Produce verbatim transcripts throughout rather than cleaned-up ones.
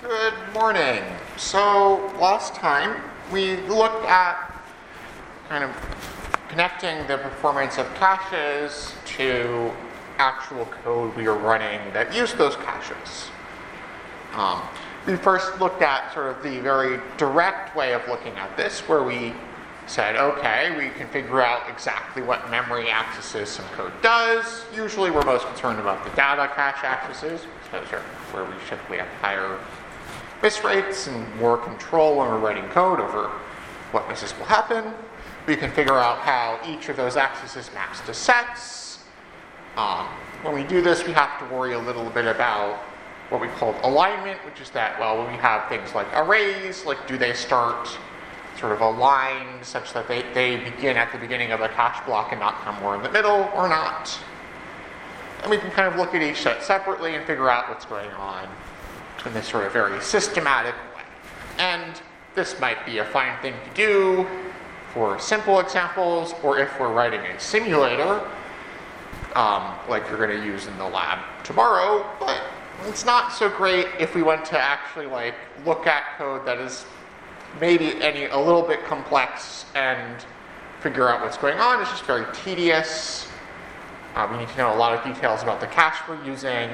Good morning. So last time we looked at kind of connecting the performance of caches to actual code we are running that use those caches. Um, we first looked at sort of the very direct way of looking at this, where we said, okay, we can figure out exactly what memory accesses some code does. Usually we're most concerned about the data cache accesses, because those are where we typically have higher miss rates and more control when we're writing code over what misses will happen. We can figure out how each of those accesses maps to sets. Um, when we do this, we have to worry a little bit about what we call alignment, which is that, well, when we have things like arrays, like do they start sort of aligned such that they, they begin at the beginning of a cache block and not come more in the middle, or not? And we can kind of look at each set separately and figure out what's going on in this sort of very systematic way. And this might be a fine thing to do for simple examples, or if we're writing a simulator, um, like you're going to use in the lab tomorrow, but it's not so great if we want to actually like look at code that is maybe any a little bit complex and figure out what's going on. It's just very tedious. Uh, we need to know a lot of details about the cache we're using.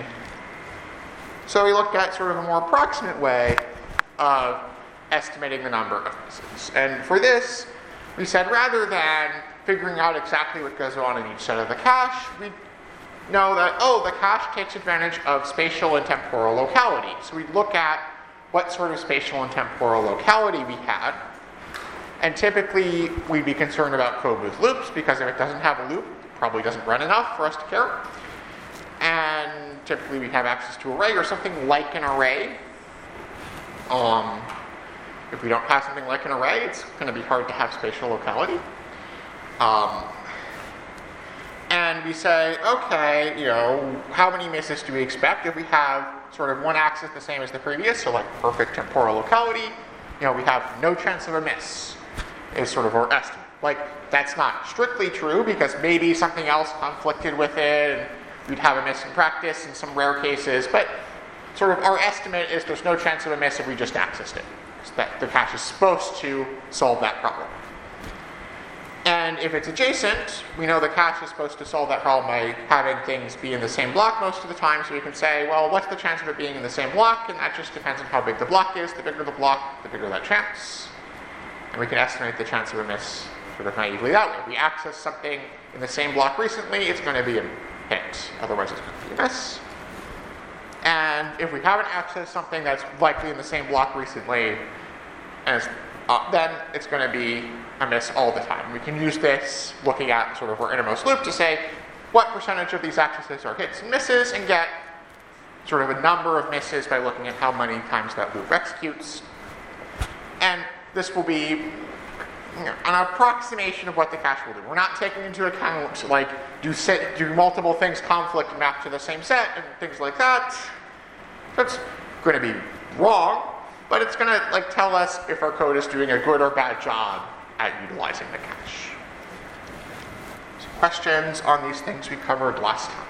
So we looked at sort of a more approximate way of estimating the number of misses. And for this, we said rather than figuring out exactly what goes on in each set of the cache, we know that, oh, the cache takes advantage of spatial and temporal locality. So we'd look at what sort of spatial and temporal locality we had. And typically, we'd be concerned about code with loops, because if it doesn't have a loop, it probably doesn't run enough for us to care. And typically, we have access to array or something like an array. Um, if we don't have something like an array, it's going to be hard to have spatial locality. Um, and we say, okay, you know, how many misses do we expect if we have sort of one axis the same as the previous, so like perfect temporal locality, you know, we have no chance of a miss, is sort of our estimate. Like, that's not strictly true, because maybe something else conflicted with it, and we'd have a miss in practice in some rare cases, but sort of our estimate is there's no chance of a miss if we just accessed it. So that the cache is supposed to solve that problem. And if it's adjacent, we know the cache is supposed to solve that problem by having things be in the same block most of the time, so we can say, well, what's the chance of it being in the same block? And that just depends on how big the block is. The bigger the block, the bigger that chance. And we can estimate the chance of a miss sort of naively that way. If we access something in the same block recently, it's going to be a hit. Otherwise, it's going to be a miss. And if we haven't accessed something that's likely in the same block recently, as, uh, then it's going to be a miss all the time. We can use this looking at sort of our innermost loop to say what percentage of these accesses are hits and misses, and get sort of a number of misses by looking at how many times that loop executes. And this will be, you know, an approximation of what the cache will do. We're not taking into account like do set, do multiple things conflict and map to the same set and things like that. That's going to be wrong, but it's going to like tell us if our code is doing a good or bad job at utilizing the cache. So questions on these things we covered last time?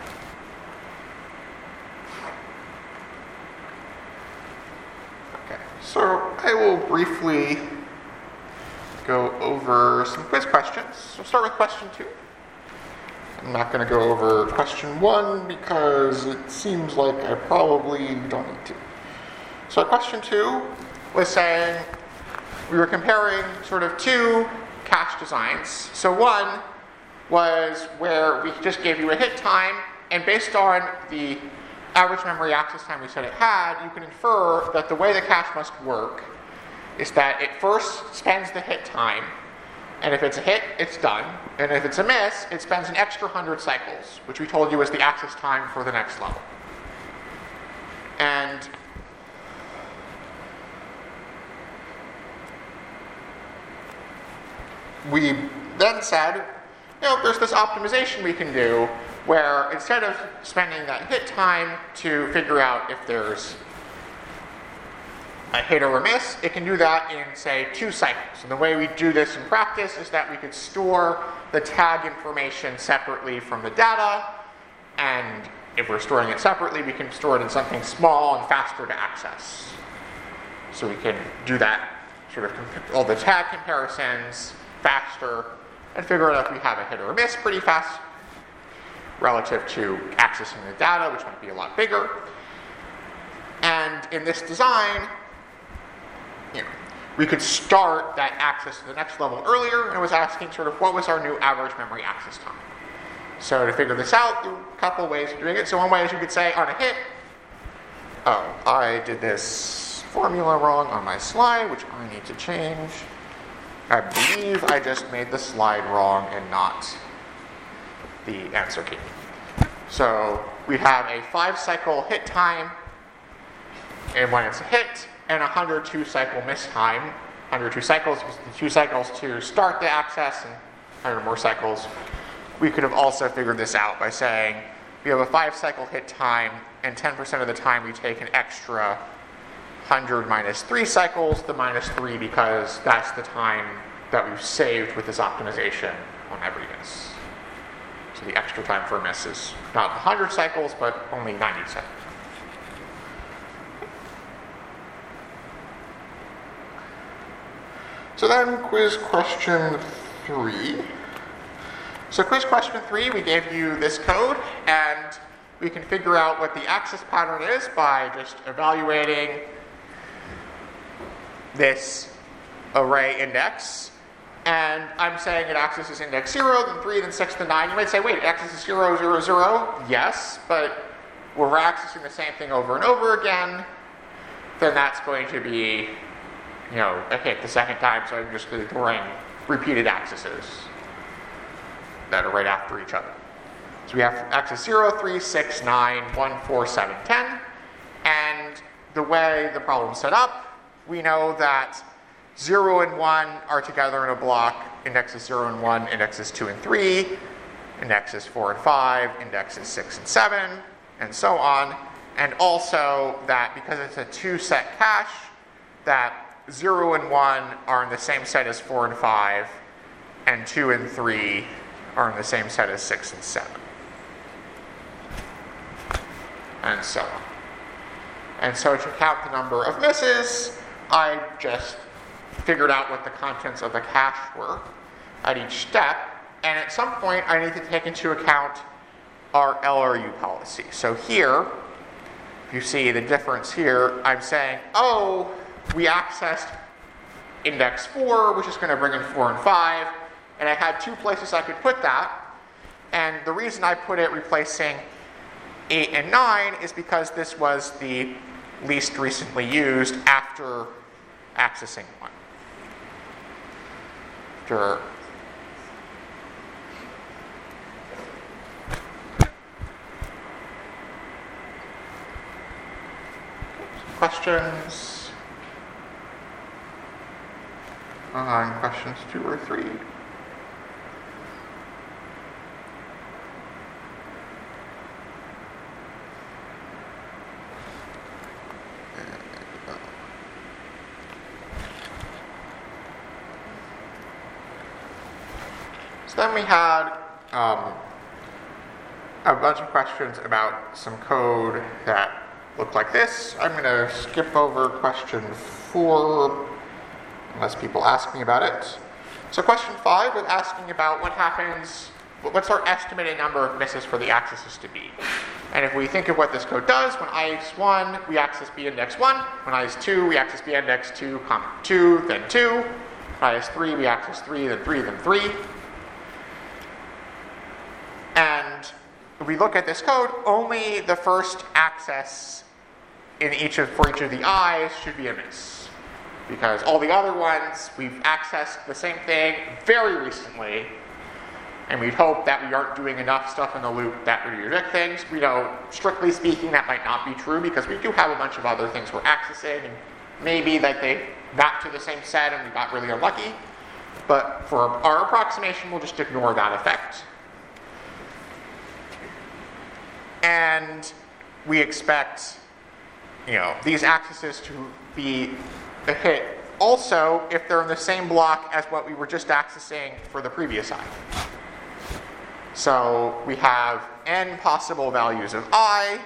Okay, so I will briefly go over some quiz questions. So we'll start with question two. I'm not going to go over question one because it seems like I probably don't need to. So question two was saying, we were comparing sort of two cache designs. So one was where we just gave you a hit time, and based on the average memory access time we said it had, you can infer that the way the cache must work is that it first spends the hit time, and if it's a hit, it's done. And if it's a miss, it spends an extra one hundred cycles, which we told you is the access time for the next level. And we then said, you know, there's this optimization we can do where instead of spending that hit time to figure out if there's a hit or a miss, it can do that in, say, two cycles. And the way we do this in practice is that we could store the tag information separately from the data and if we're storing it separately, we can store it in something small and faster to access. So we can do that, sort of comp- all the tag comparisons faster, and figure out if we have a hit or a miss pretty fast relative to accessing the data, which might be a lot bigger. And in this design, you know, we could start that access to the next level earlier, and it was asking sort of what was our new average memory access time. So to figure this out, there are a couple of ways of doing it. So one way is you could say on a hit, oh, I did this formula wrong on my slide, which I need to change. I believe I just made the slide wrong and not the answer key. So we have a five cycle hit time, and when it's a hit, and a one hundred two cycle miss time. one hundred two cycles, two cycles to start the access, and one hundred more cycles. We could have also figured this out by saying we have a five cycle hit time, and ten percent of the time we take an extra one hundred minus three cycles, the minus three because that's the time that we've saved with this optimization on every miss. So the extra time for a miss is not one hundred cycles, but only ninety cycles. So then quiz question three. So quiz question three, we gave you this code, and we can figure out what the access pattern is by just evaluating this array index. And I'm saying it accesses index zero, then three, then six, then nine. You might say, wait, it accesses zero, zero, zero. Yes, but when we're accessing the same thing over and over again, then that's going to be, you know, a hit the second time, so I'm just ignoring repeated accesses that are right after each other. So we have access zero, three, six, nine, one, four, seven, ten. And the way the problem's set up, we know that zero and one are together in a block, indexes zero and one, indexes two and three, indexes four and five, indexes six and seven, and so on. And also that because it's a two-set cache, that zero and one are in the same set as four and five, and two and three are in the same set as six and seven. And so on. And so to count the number of misses, I just figured out what the contents of the cache were at each step. And at some point, I need to take into account our L R U policy. So here, if you see the difference here, I'm saying, oh, we accessed index four, which is going to bring in four and five, and I had two places I could put that. And the reason I put it replacing eight and nine is because this was the least recently used after accessing one. After questions on questions two or three? So then we had um, a bunch of questions about some code that looked like this. I'm going to skip over question four, unless people ask me about it. So question five was asking about what happens, what's our estimated number of misses for the accesses to be. And if we think of what this code does, when I is one, we access b index one. When I is two, we access b index two, comma two, then two. When I is three, we access three, then three, then three. And if we look at this code, only the first access in each of, for each of the i's should be a miss. Because all the other ones, we've accessed the same thing very recently, and we'd hope that we aren't doing enough stuff in the loop that would redict things. We know, strictly speaking, that might not be true because we do have a bunch of other things we're accessing, and maybe like they got to the same set and we got really unlucky. But for our approximation, we'll just ignore that effect. And we expect, you know, these accesses to be a hit also if they're in the same block as what we were just accessing for the previous I. So we have n possible values of I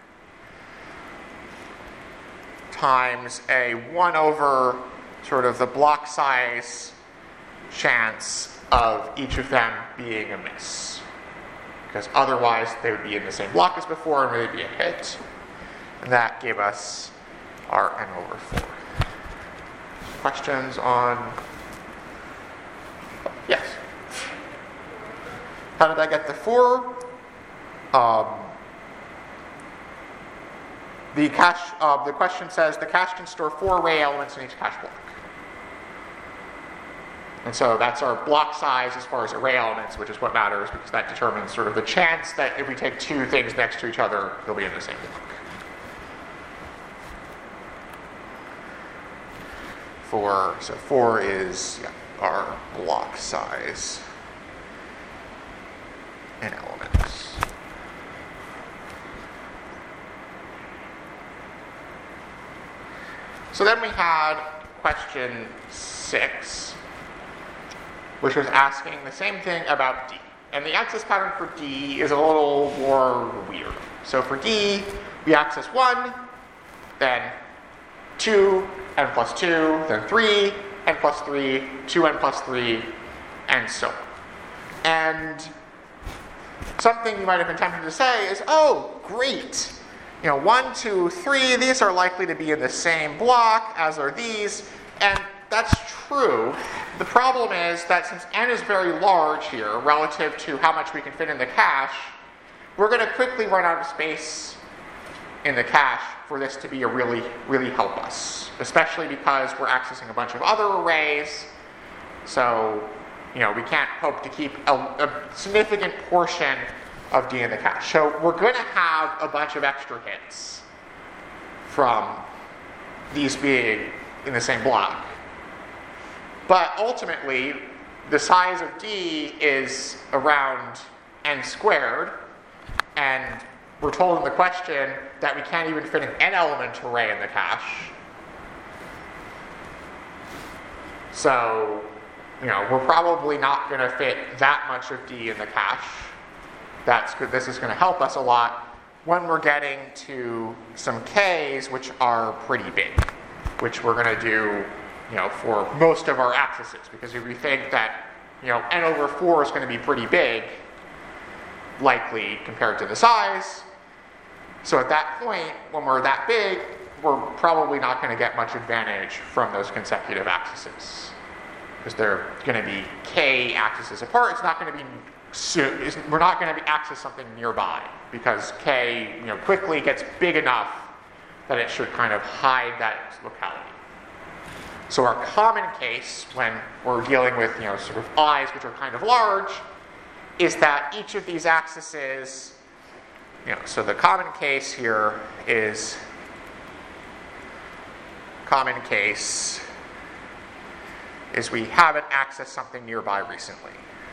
times a one over sort of the block size chance of each of them being a miss. Because otherwise they would be in the same block as before and they'd be a hit. And that gave us our n over four. Questions on? Yes. How did I get the four? Um, the cache, uh, the question says the cache can store four array elements in each cache block. And so that's our block size as far as array elements, which is what matters because that determines sort of the chance that if we take two things next to each other, they'll be in the same block. Four, so four is yeah, our block size in elements. So then we had question six, which was asking the same thing about D. And the access pattern for D is a little more weird. So for D, we access one, then two, n plus two, then three, n plus three, two n plus three, and so on. And something you might have been tempted to say is, oh, great. You know, one, two, three, these are likely to be in the same block as are these. And that's true. The problem is that since n is very large here relative to how much we can fit in the cache, we're going to quickly run out of space in the cache for this to be a really, really help us, especially because we're accessing a bunch of other arrays. So, you know, we can't hope to keep a, a significant portion of D in the cache. So we're going to have a bunch of extra hits from these being in the same block. But ultimately, the size of D is around n squared, and we're told in the question that we can't even fit an n-element array in the cache. So, you know, we're probably not going to fit that much of D in the cache. That's good. This is going to help us a lot when we're getting to some k's, which are pretty big, which we're going to do, you know, for most of our accesses. Because if we think that, you know, n over four is going to be pretty big, likely compared to the size. So at that point, when we're that big, we're probably not going to get much advantage from those consecutive accesses. Because they're going to be k accesses apart. It's not going to be, we're not going to be access something nearby, because k, you know, quickly gets big enough that it should kind of hide that locality. So our common case when we're dealing with, you know, sort of i's which are kind of large, is that each of these accesses, you know, so the common case here is common case is we haven't accessed something nearby recently.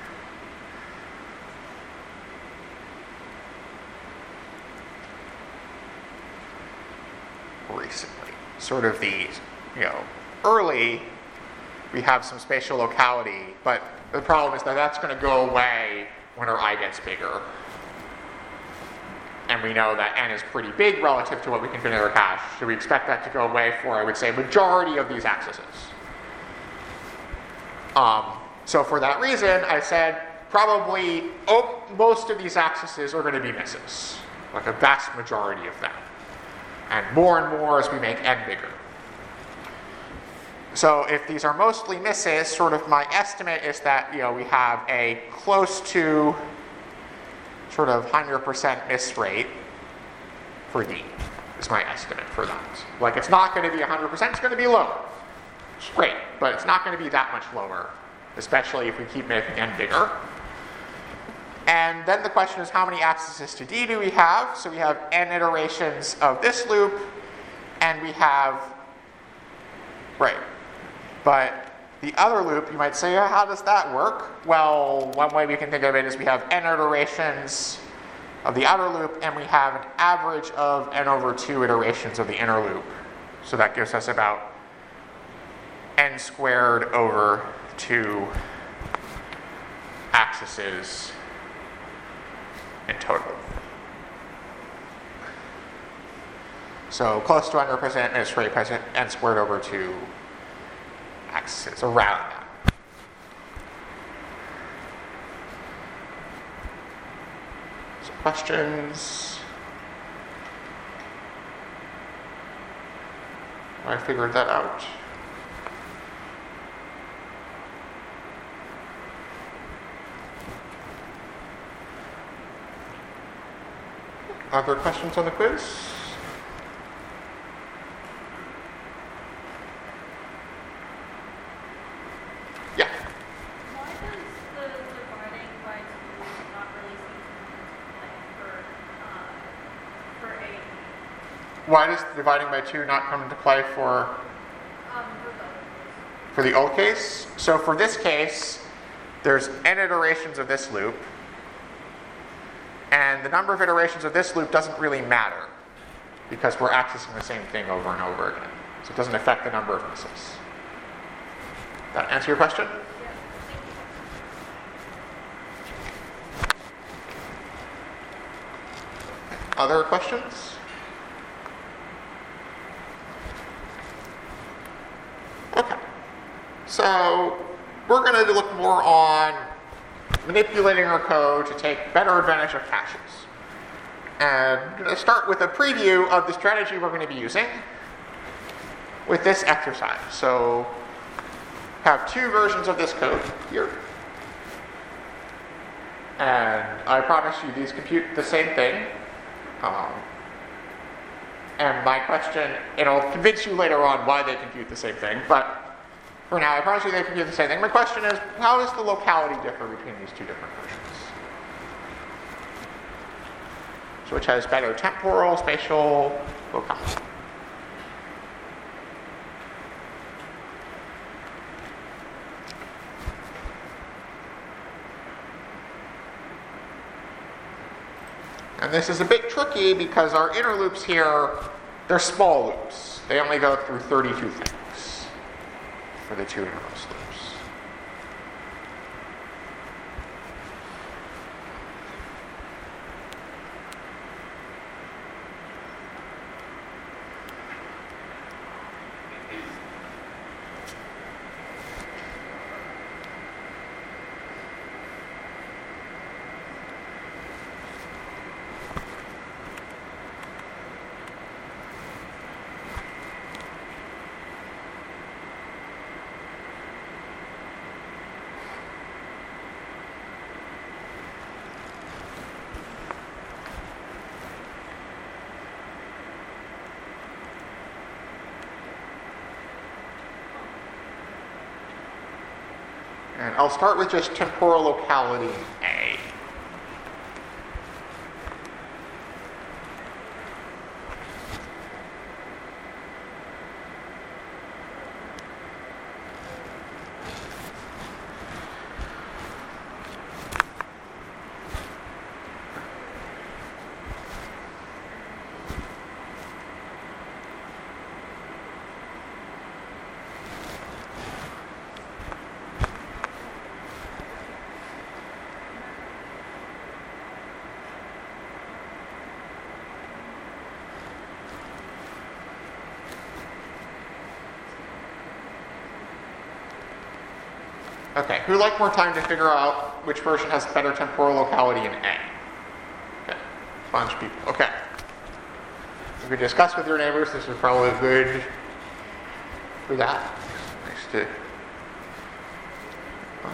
Recently. Sort of the, you know, early, we have some spatial locality, but the problem is that that's going to go away when our I gets bigger. And we know that n is pretty big relative to what we can fit in our cache. So we expect that to go away for, I would say, majority of these accesses. Um, so for that reason, I said probably oh, most of these accesses are going to be misses, like a vast majority of them. And more and more as we make n bigger. So if these are mostly misses, sort of my estimate is that, you know, we have a close to sort of one hundred percent miss rate for D, is my estimate for that. Like, it's not going to be one hundred percent, it's going to be lower. It's great, but it's not going to be that much lower, especially if we keep making n bigger. And then the question is, how many accesses to D do we have? So we have n iterations of this loop, and we have, right, but the other loop, you might say, oh, how does that work? Well, one way we can think of it is we have n iterations of the outer loop, and we have an average of n over two iterations of the inner loop. So that gives us about n squared over two accesses in total. So close to one hundred percent administrative present n squared over two x is around that. So questions? I figured that out. Other questions on the quiz? Yeah. Why does the dividing by two not really seem to come into play for, uh, for A and B? Why does dividing by two not come into play for, Um, for both. for the old case? So for this case, there's n iterations of this loop, and the number of iterations of this loop doesn't really matter because we're accessing the same thing over and over again. So it doesn't affect the number of misses. That answer your question? Yeah, thank you. Other questions? Okay. So we're going to look more on manipulating our code to take better advantage of caches. And I'm going to start with a preview of the strategy we're going to be using with this exercise. So have two versions of this code here. And I promise you these compute the same thing. Um, and my question, it'll convince you later on why they compute the same thing, but for now, I promise you they compute the same thing. My question is, how does the locality differ between these two different versions? So which has better temporal, spatial, locality? And this is a bit tricky because our inner loops here, they're small loops. They only go through thirty-two things for the two innermost loops. And I'll start with just temporal locality A. Okay, who'd like more time to figure out which version has better temporal locality in A? Okay, bunch of people. Okay. You could discuss with your neighbors. This is probably good for that. Nice to. Um,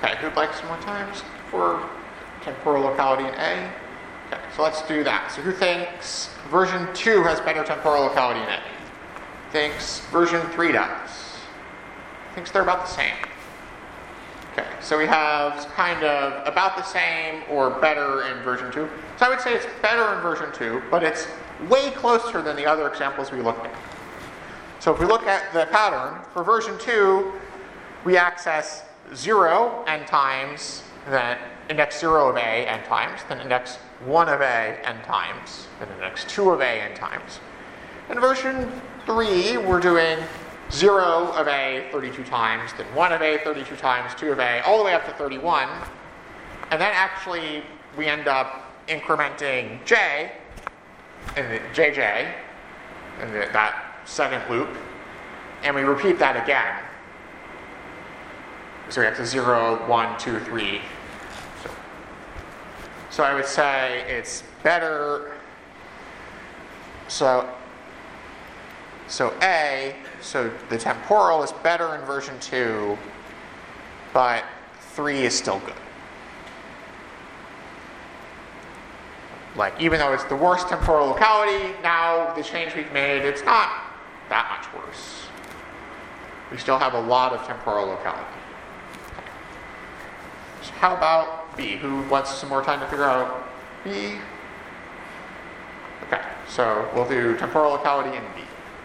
Okay, who'd like some more times for temporal locality in A? Okay, so let's do that. So who thinks version two has better temporal locality in A? Thinks version three does. Thinks they're about the same. Okay, so we have kind of about the same or better in version two. So I would say it's better in version two, but it's way closer than the other examples we looked at. So if we look at the pattern, for version two, we access zero n times, then index zero of A n times, then index one of A n times, then index two of A n times. In version three, we're doing zero of A thirty-two times, then one of A thirty-two times, two of A, all the way up to thirty-one. And then actually we end up incrementing J, in the J J, in the, that second loop, and we repeat that again. So we have to zero, one, two, three. So, so I would say it's better. So, so A, so the temporal is better in version two, but three is still good. Like, even though it's the worst temporal locality, now the change we've made, it's not that much worse. We still have a lot of temporal locality. So how about B? Who wants some more time to figure out B? Okay, so we'll do temporal locality in B.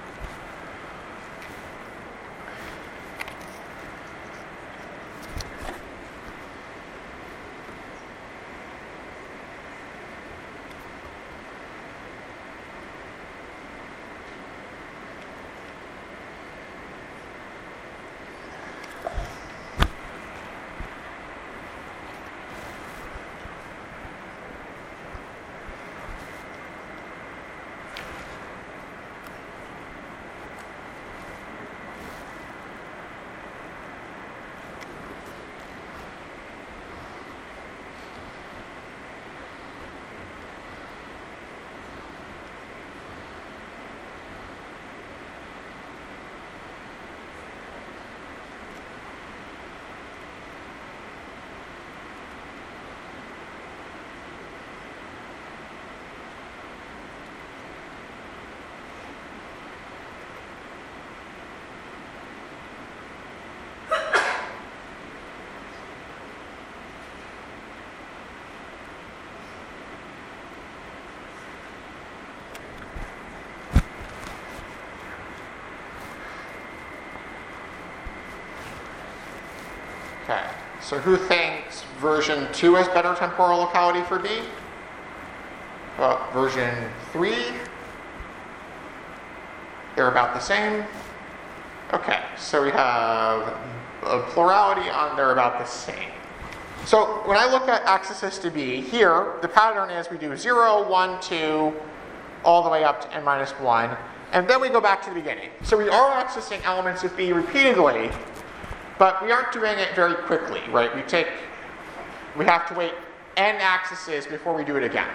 Okay, so who thinks version two has better temporal locality for B? Well, version three? They're about the same. Okay, so we have a plurality on they're about the same. So when I look at accesses to B, here, the pattern is we do zero, one, two, all the way up to n minus one, and then we go back to the beginning. So we are accessing elements of B repeatedly, but we aren't doing it very quickly, right? We take, we have to wait n accesses before we do it again.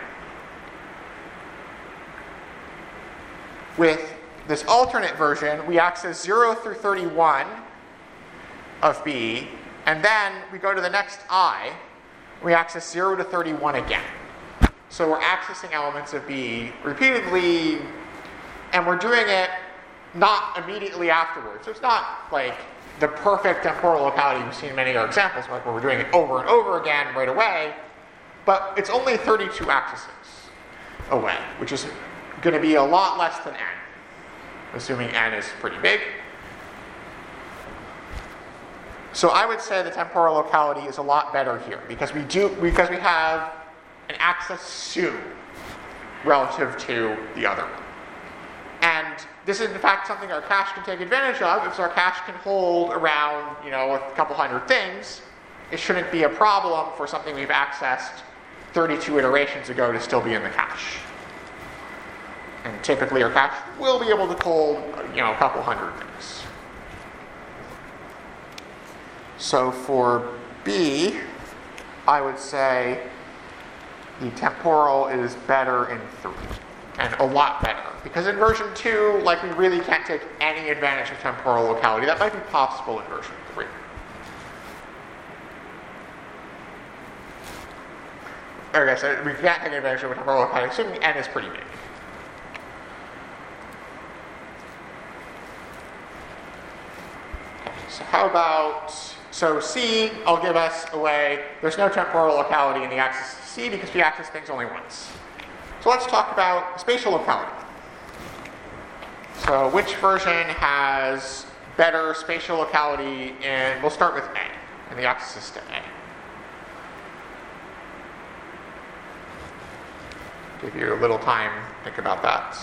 With this alternate version, we access zero through thirty-one of B, and then we go to the next I, we access zero to thirty-one again. So we're accessing elements of B repeatedly, and we're doing it not immediately afterwards. So it's not like the perfect temporal locality we've seen in many other examples, like where we're doing it over and over again right away, but it's only thirty-two accesses away, which is going to be a lot less than n, assuming n is pretty big. So I would say the temporal locality is a lot better here because we do because we have an access soon relative to the other one. And this is in fact something our cache can take advantage of. If our cache can hold around, you know, a couple hundred things, it shouldn't be a problem for something we've accessed thirty-two iterations ago to still be in the cache. And typically our cache will be able to hold, you know, a couple hundred things. So for B, I would say the temporal is better in three, and a lot better. Because in version two, like, we really can't take any advantage of temporal locality. That might be possible in version three. or I guess uh, we can't take advantage of a temporal locality, assuming n is pretty big. Okay, so how about, so C will give us a way, there's no temporal locality in the axis C because we access things only once. So let's talk about spatial locality. So which version has better spatial locality? And we'll start with A, and the axis system A. Give you a little time to think about that.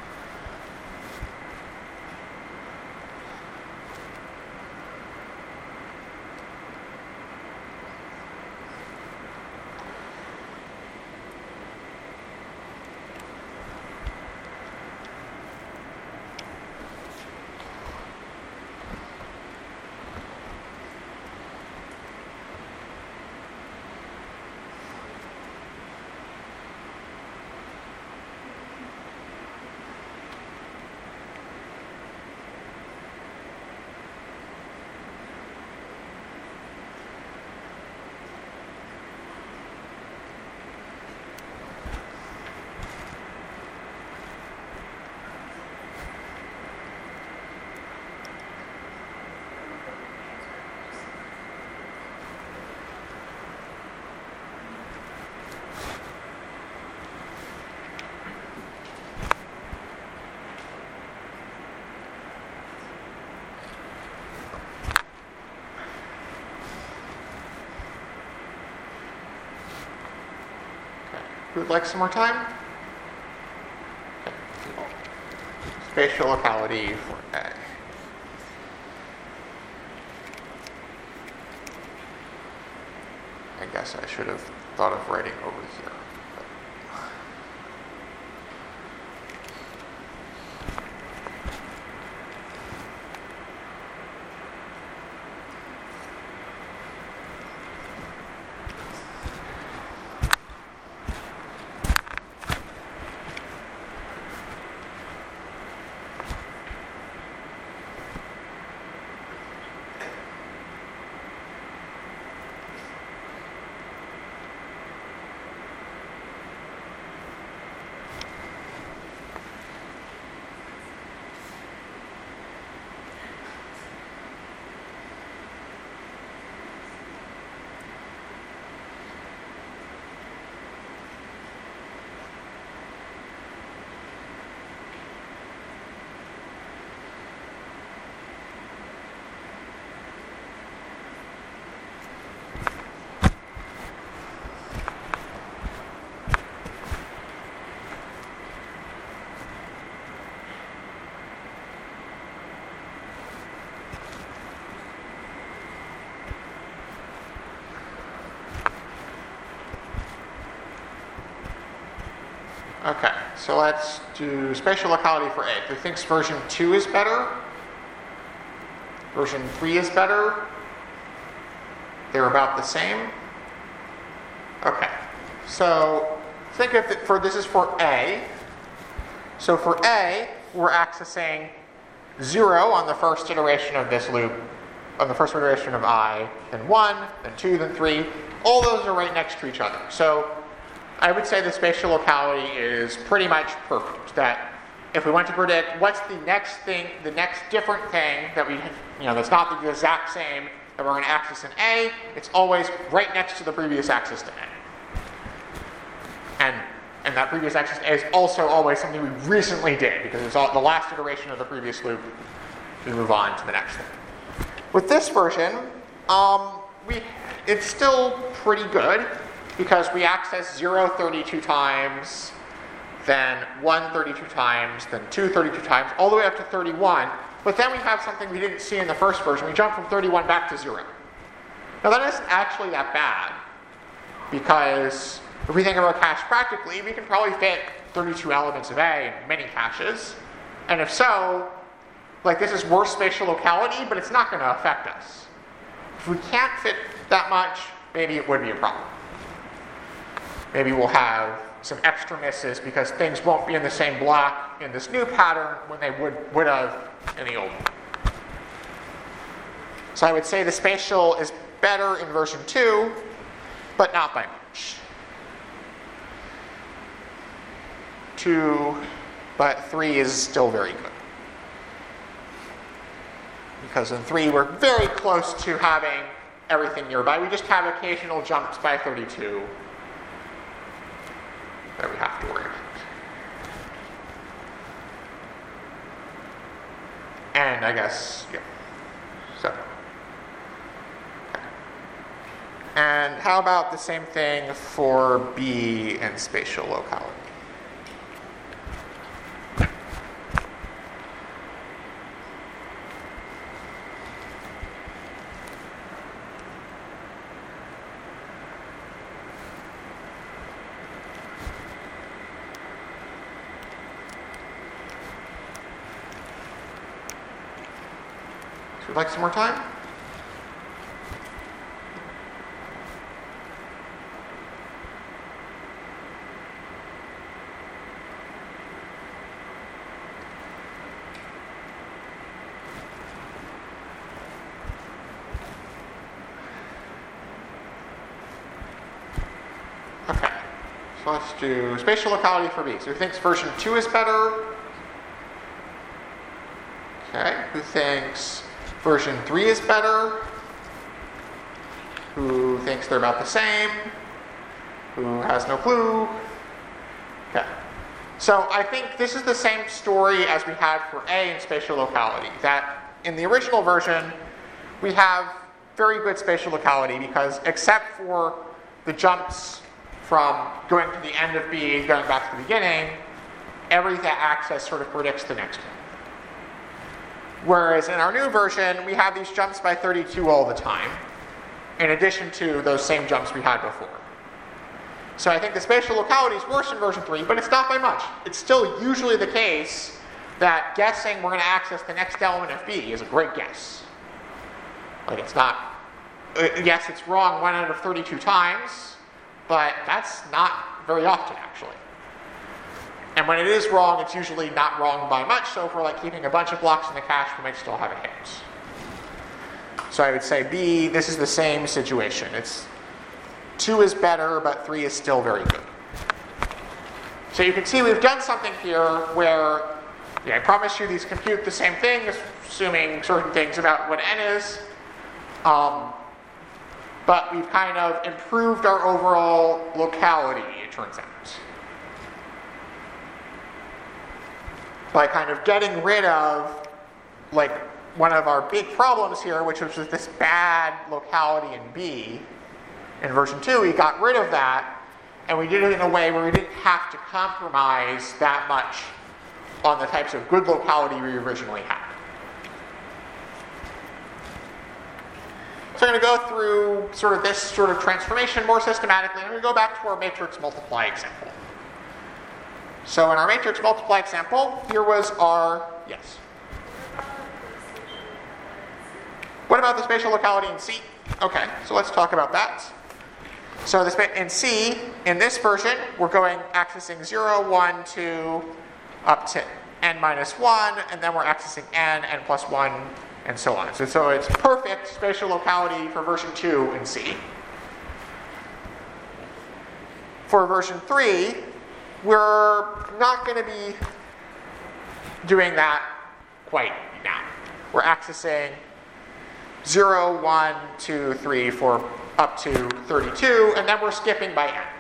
Who would like some more time? Okay. Spatial locality for A. I guess I should have thought of writing over here. Okay, so let's do spatial locality for A. Who thinks version two is better? Version three is better? They're about the same? Okay, so think of it for, this is for A. So for A, we're accessing zero on the first iteration of this loop, on the first iteration of I, then one, then two, then three. All those are right next to each other. So I would say the spatial locality is pretty much perfect. That if we want to predict what's the next thing, the next different thing that we, you know, that's not the exact same that we're going to access in A, it's always right next to the previous access to A. And and that previous access to A is also always something we recently did because it's all, the last iteration of the previous loop. We move on to the next one. With this version, um, we it's still pretty good, because we access zero thirty-two times, then one thirty-two times, then two thirty-two times, all the way up to thirty-one. But then we have something we didn't see in the first version. We jump from thirty-one back to zero. Now that isn't actually that bad, because if we think about cache practically, we can probably fit thirty-two elements of A in many caches. And if so, like this is worse spatial locality, but it's not going to affect us. If we can't fit that much, maybe it would be a problem. Maybe we'll have some extra misses because things won't be in the same block in this new pattern when they would, would have in the old one. So I would say the spatial is better in version two, but not by much. two, but three is still very good. Because in three, we're very close to having everything nearby. We just have occasional jumps by thirty-two that we have to worry about. And I guess, yeah. So. Okay. And how about the same thing for B and spatial locality? Would like some more time? Okay, so let's do spatial locality for B. So who thinks version two is better? Okay, who thinks version three is better? Who thinks they're about the same? Who has no clue? Okay. So I think this is the same story as we had for A in spatial locality. That in the original version, we have very good spatial locality because except for the jumps from going to the end of B, going back to the beginning, every access sort of predicts the next one. Whereas in our new version, we have these jumps by thirty-two all the time, in addition to those same jumps we had before. So I think the spatial locality is worse in version three, but it's not by much. It's still usually the case that guessing we're going to access the next element of B is a great guess. Like it's not, uh, yes, it's wrong one out of thirty-two times, but that's not very often actually. And when it is wrong, it's usually not wrong by much. So if we're like keeping a bunch of blocks in the cache, we might still have a hit. So I would say B, this is the same situation. It's two is better, but three is still very good. So you can see we've done something here where, yeah, I promise you these compute the same thing, assuming certain things about what n is. Um, but we've kind of improved our overall locality, it turns out. By kind of getting rid of, like, one of our big problems here, which was this bad locality in B. In version two, we got rid of that, and we did it in a way where we didn't have to compromise that much on the types of good locality we originally had. So I'm going to go through sort of this sort of transformation more systematically. I'm going to go back to our matrix multiply example. So in our matrix multiply example, here was our, yes? What about the spatial locality in C? Okay, so let's talk about that. So the spa- in C, in this version, we're going accessing zero, one, two, up to n minus one, and then we're accessing n, n plus one, and so on. So, so it's perfect spatial locality for version two in C. For version three, we're not going to be doing that quite now. We're accessing zero, one, two, three, four, up to thirty-two, and then we're skipping by n.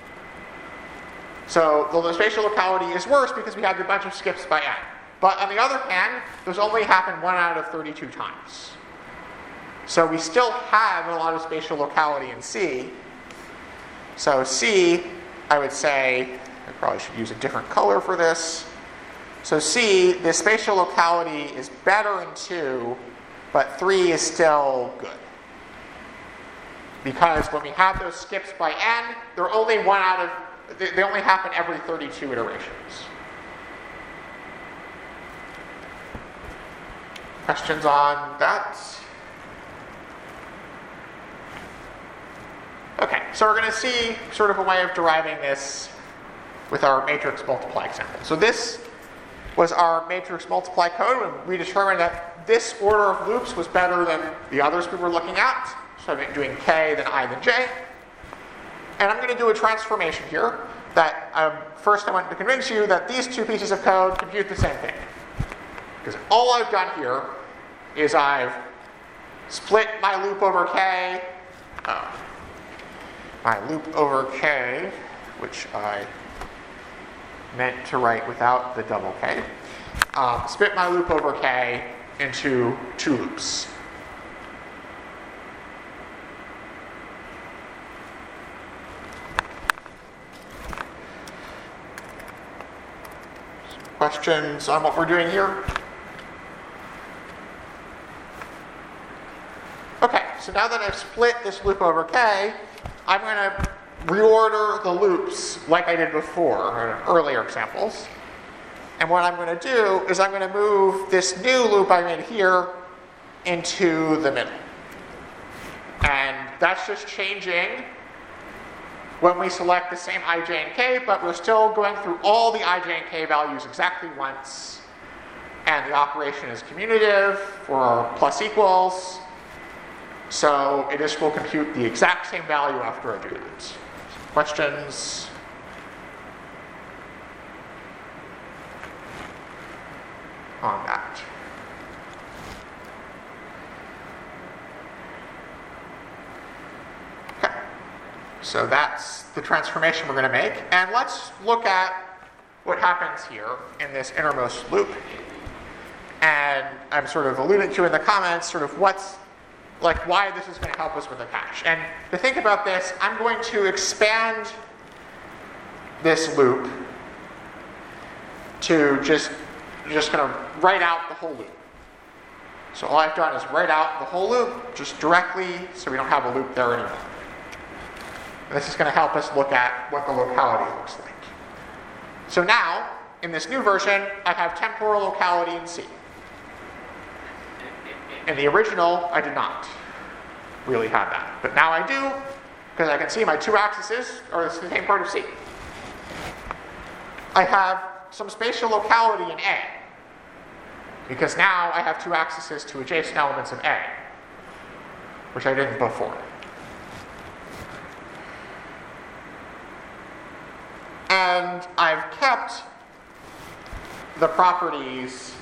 So the spatial locality is worse because we have a bunch of skips by n. But on the other hand, those only happen one out of thirty-two times. So we still have a lot of spatial locality in C. So C, I would say, I probably should use a different color for this. So C, the spatial locality is better in two, but three is still good. Because when we have those skips by n, they're only one out of, they, they only happen every thirty-two iterations. Questions on that? Okay, so we're going to see sort of a way of deriving this with our matrix multiply example. So this was our matrix multiply code, and we determined that this order of loops was better than the others we were looking at. So I'm doing k, then I, then j. And I'm going to do a transformation here. that um, first I want to convince you that these two pieces of code compute the same thing. Because all I've done here is I've split my loop over k, uh, my loop over k, which I meant to write without the double k, um, split my loop over k into two loops. Questions on what we're doing here? Okay, so now that I've split this loop over k, I'm going to reorder the loops like I did before, in earlier examples. And what I'm going to do is I'm going to move this new loop I made here into the middle. And that's just changing when we select the same I, j, and k, but we're still going through all the I, j, and k values exactly once. And the operation is commutative for plus equals. So it just will compute the exact same value after I do that. Questions? On that. Okay. So that's the transformation we're going to make. And let's look at what happens here in this innermost loop. And I'm sort of alluding to in the comments sort of what's like why this is going to help us with the cache. And to think about this, I'm going to expand this loop to just, just going to write out the whole loop. So all I've done is write out the whole loop just directly so we don't have a loop there anymore. And this is going to help us look at what the locality looks like. So now, in this new version, I have temporal locality in C. In the original, I did not really have that. But now I do, because I can see my two axes are the same part of C. I have some spatial locality in A, because now I have two axes to adjacent elements of A, which I didn't before. And I've kept the properties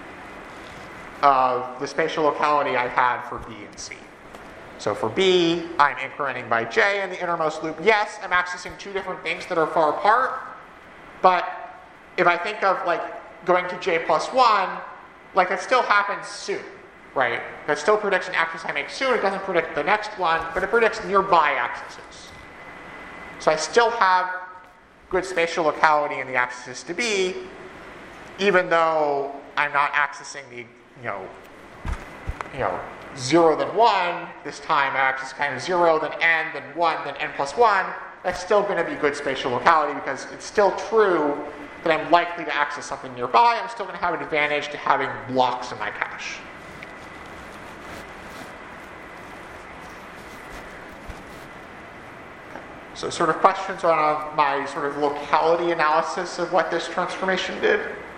of the spatial locality I had for B and C. So for B, I'm incrementing by j in the innermost loop. Yes, I'm accessing two different things that are far apart, but if I think of like going to j plus one, like that still happens soon, right? That still predicts an axis I make soon. It doesn't predict the next one, but it predicts nearby axes. So I still have good spatial locality in the axis to B, even though I'm not accessing the, you know, you know, zero then one. This time I access kind of zero, then n, then one, then n plus one. That's still going to be good spatial locality because it's still true that I'm likely to access something nearby. I'm still going to have an advantage to having blocks in my cache. So sort of questions on my sort of locality analysis of what this transformation did.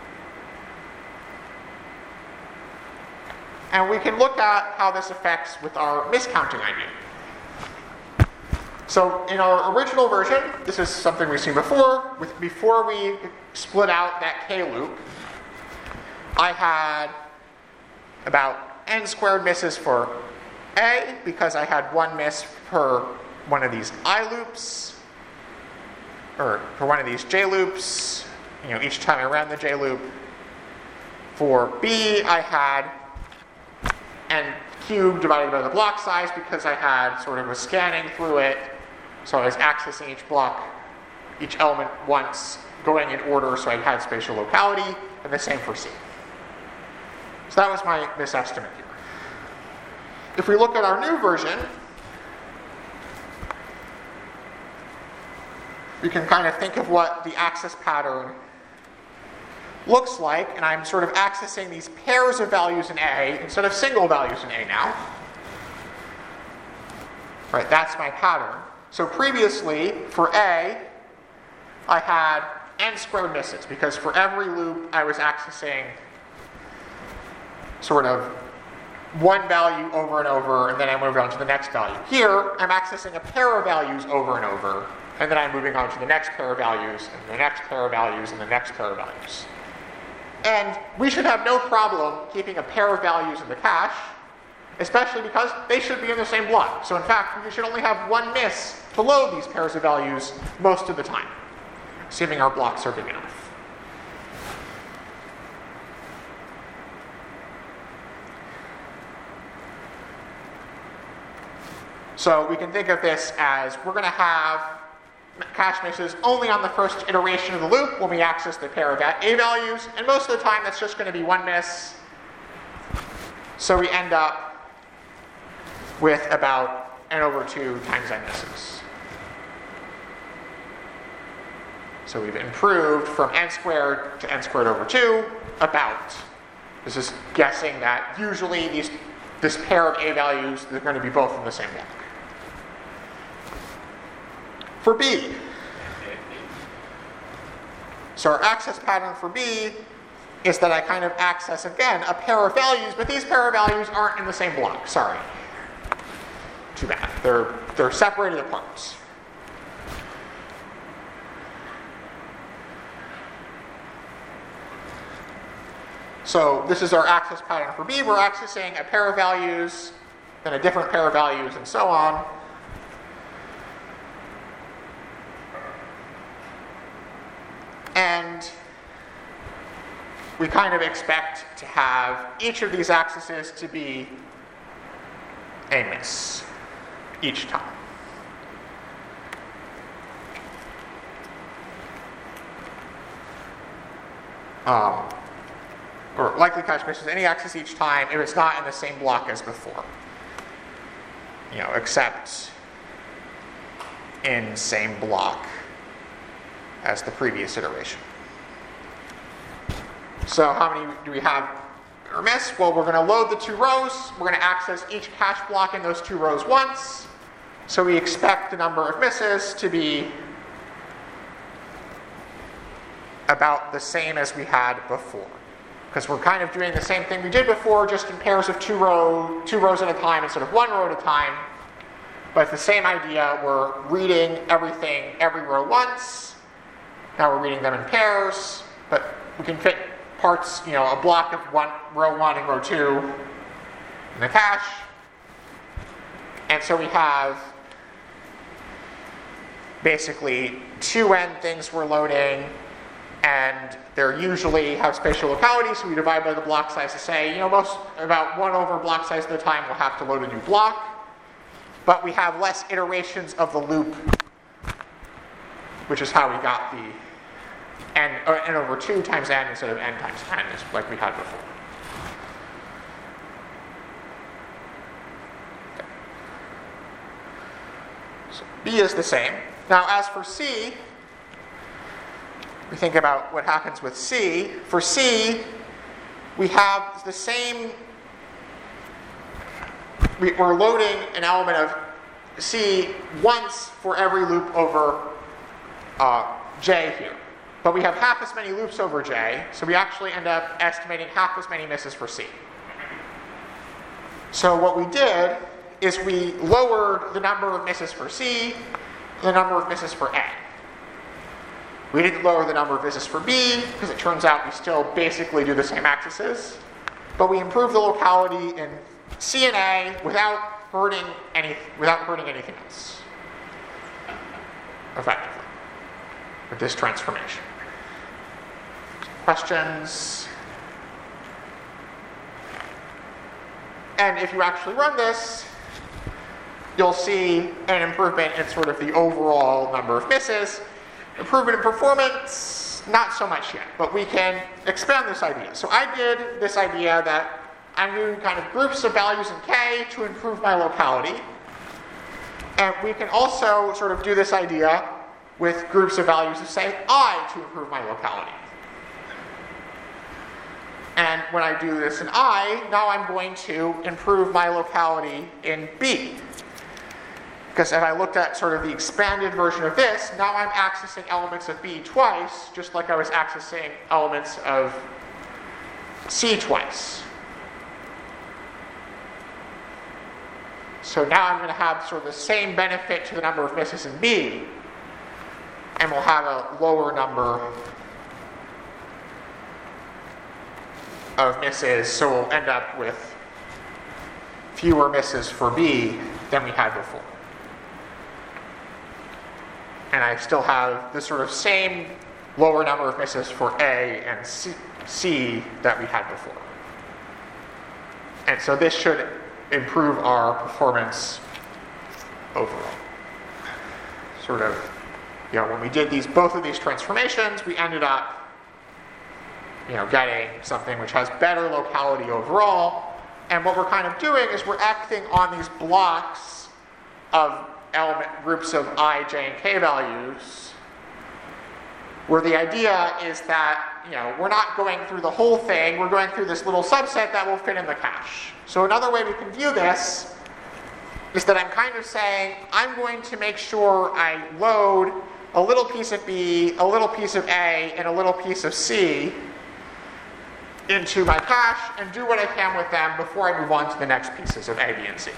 And we can look at how this affects with our miscounting idea. So in our original version, this is something we've seen before. With, before we split out that k loop, I had about n squared misses for A because I had one miss per one of these I loops, or for one of these j loops, you know, each time I ran the j loop. For B, I had n cubed divided by the block size because I had sort of a scanning through it. So I was accessing each block, each element once, going in order, so I had spatial locality, and the same for C. So that was my misestimate here. If we look at our new version, we can kind of think of what the access pattern looks like, and I'm sort of accessing these pairs of values in A instead of single values in A now. Right, that's my pattern. So previously, for A, I had n squared misses, because for every loop I was accessing sort of one value over and over, and then I moved on to the next value. Here, I'm accessing a pair of values over and over, and then I'm moving on to the next pair of values, and the next pair of values, and the next pair of values. And we should have no problem keeping a pair of values in the cache, especially because they should be in the same block. So in fact, we should only have one miss to load these pairs of values most of the time, assuming our blocks are big enough. So we can think of this as we're going to have cache misses only on the first iteration of the loop when we access the pair of A values, and most of the time that's just going to be one miss. So we end up with about n over two times n misses. So we've improved from n squared to n squared over two about. This is guessing that usually these, this pair of A values, they're going to be both in the same block. For B, so our access pattern for B is that I kind of access, again, a pair of values, but these pair of values aren't in the same block. Sorry. Too bad. They're, they're separated apart. So this is our access pattern for B. We're accessing a pair of values, then a different pair of values, and so on. And we kind of expect to have each of these accesses to be a miss each time. Um, or likely cache misses any access each time if it's not in the same block as before. You know, except in same block as the previous iteration. So how many do we have or miss? Well, we're going to load the two rows. We're going to access each cache block in those two rows once. So we expect the number of misses to be about the same as we had before. Because we're kind of doing the same thing we did before, just in pairs of two, row, two rows at a time instead of one row at a time. But it's the same idea. We're reading everything every row once. Now we're reading them in pairs, but we can fit parts, you know, a block of one, row one and row two in the cache. And so we have basically two n things we're loading, and they're usually have spatial locality, so we divide by the block size to say, you know, most about one over block size at a time we'll have to load a new block. But we have less iterations of the loop, which is how we got the n, or n over two times n instead of n times n, like we had before. Okay. So B is the same. Now as for C, we think about what happens with C. For C, we have the same, we, we're loading an element of C once for every loop over uh, J here. But we have half as many loops over J, so we actually end up estimating half as many misses for C. So what we did is we lowered the number of misses for C, the number of misses for A. We didn't lower the number of misses for B, because it turns out we still basically do the same accesses. But we improved the locality in C and A without hurting any, without hurting anything else, effectively, with this transformation. Questions? And if you actually run this, you'll see an improvement in sort of the overall number of misses. Improvement in performance, not so much yet, but we can expand this idea. So I did this idea that I'm doing kind of groups of values in K to improve my locality. And we can also sort of do this idea with groups of values of, say, I to improve my locality. And when I do this in I, now I'm going to improve my locality in B. Because if I looked at sort of the expanded version of this, now I'm accessing elements of B twice, just like I was accessing elements of C twice. So now I'm going to have sort of the same benefit to the number of misses in B, and we'll have a lower number of misses, so we'll end up with fewer misses for B than we had before. And I still have the sort of same lower number of misses for A and C, C that we had before. And so this should improve our performance overall. Sort of, you know, when we did these both of these transformations, we ended up, you know, getting something which has better locality overall. And what we're kind of doing is we're acting on these blocks of element groups of I, J, and K values, where the idea is that, you know, we're not going through the whole thing, we're going through this little subset that will fit in the cache. So another way we can view this is that I'm kind of saying, I'm going to make sure I load a little piece of B, a little piece of A, and a little piece of C into my cache and do what I can with them before I move on to the next pieces of A, B, and C.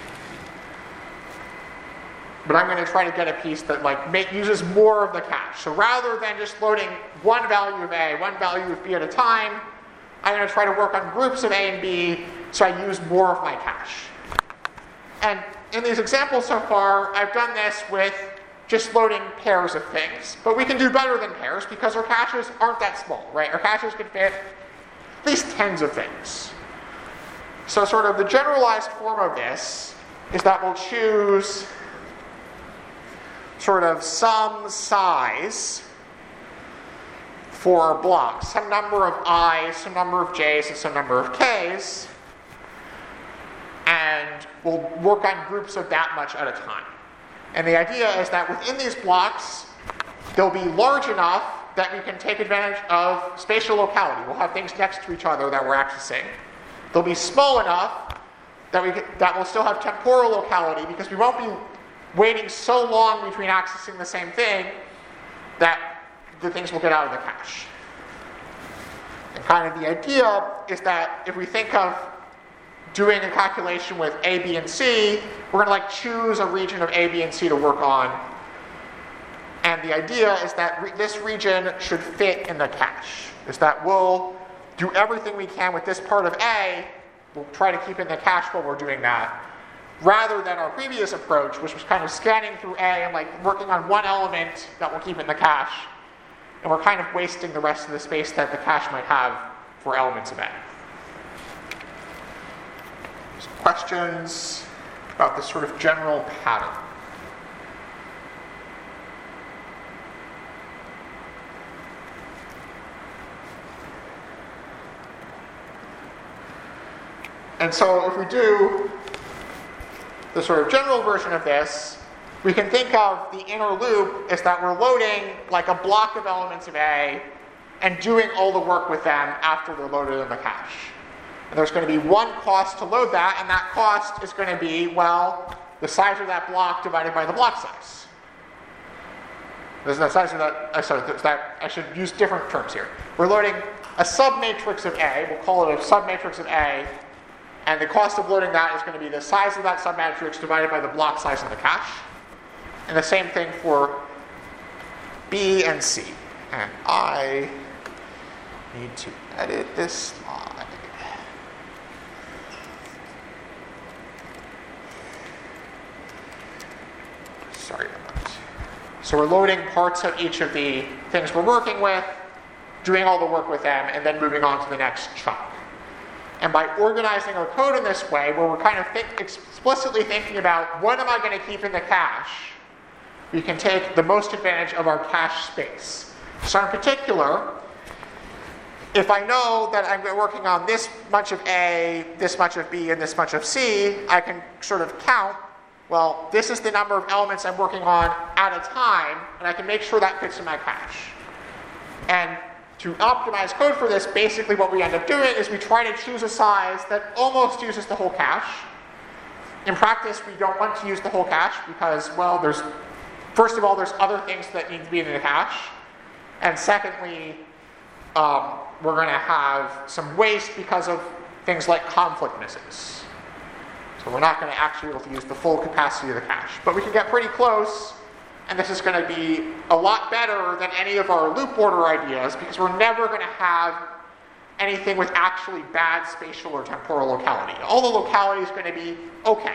But I'm going to try to get a piece that like make, uses more of the cache. So rather than just loading one value of A, one value of B at a time, I'm going to try to work on groups of A and B so I use more of my cache. And in these examples so far, I've done this with just loading pairs of things. But we can do better than pairs because our caches aren't that small, right? Our caches can fit at least tens of things. So sort of the generalized form of this is that we'll choose sort of some size for blocks, some number of i's, some number of j's, and some number of k's, and we'll work on groups of that much at a time. And the idea is that within these blocks, they'll be large enough that we can take advantage of spatial locality. We'll have things next to each other that we're accessing. They'll be small enough that we can, that will still have temporal locality because we won't be waiting so long between accessing the same thing that the things will get out of the cache. And kind of the idea is that if we think of doing a calculation with A, B, and C, we're going to like choose a region of A, B, and C to work on. And the idea is that re- this region should fit in the cache. Is that we'll do everything we can with this part of A, we'll try to keep in the cache while we're doing that, rather than our previous approach, which was kind of scanning through A and like working on one element that we'll keep in the cache, and we're kind of wasting the rest of the space that the cache might have for elements of A. Some questions about this sort of general pattern? And so if we do the sort of general version of this, we can think of the inner loop as that we're loading like a block of elements of A and doing all the work with them after they're loaded in the cache. And there's going to be one cost to load that, and that cost is going to be, well, the size of that block divided by the block size. There's the size of that, uh, sorry, that, I should use different terms here. We're loading a submatrix of A, we'll call it a submatrix of A, and the cost of loading that is going to be the size of that submatrix divided by the block size in the cache. And the same thing for B and C. And I need to edit this slide. Sorry about that. So we're loading parts of each of the things we're working with, doing all the work with them, and then moving on to the next chunk. And by organizing our code in this way, where we're kind of think, explicitly thinking about what am I going to keep in the cache, we can take the most advantage of our cache space. So in particular, if I know that I'm working on this much of A, this much of B, and this much of C, I can sort of count, well, this is the number of elements I'm working on at a time, and I can make sure that fits in my cache. And to optimize code for this, basically what we end up doing is we try to choose a size that almost uses the whole cache. In practice, we don't want to use the whole cache because, well, there's, first of all, there's other things that need to be in the cache. And secondly, um, we're going to have some waste because of things like conflict misses. So we're not going to actually be able to use the full capacity of the cache. But we can get pretty close And this is going to be a lot better than any of our loop order ideas because we're never going to have anything with actually bad spatial or temporal locality. All the locality is going to be okay.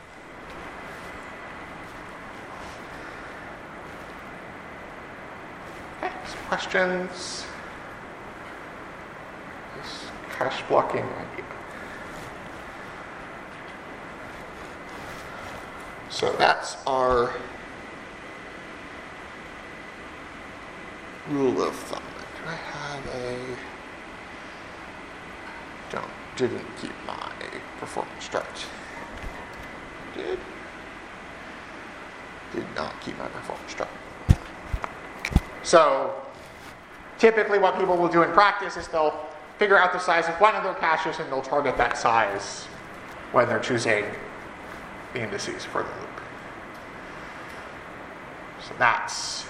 Okay, some questions? This cache blocking idea. So that's our rule of thumb. Do I have a... Don't, didn't keep my performance chart. Did? Did not keep my performance chart. So, typically what people will do in practice is they'll figure out the size of one of their caches and they'll target that size when they're choosing the indices for the loop. So that's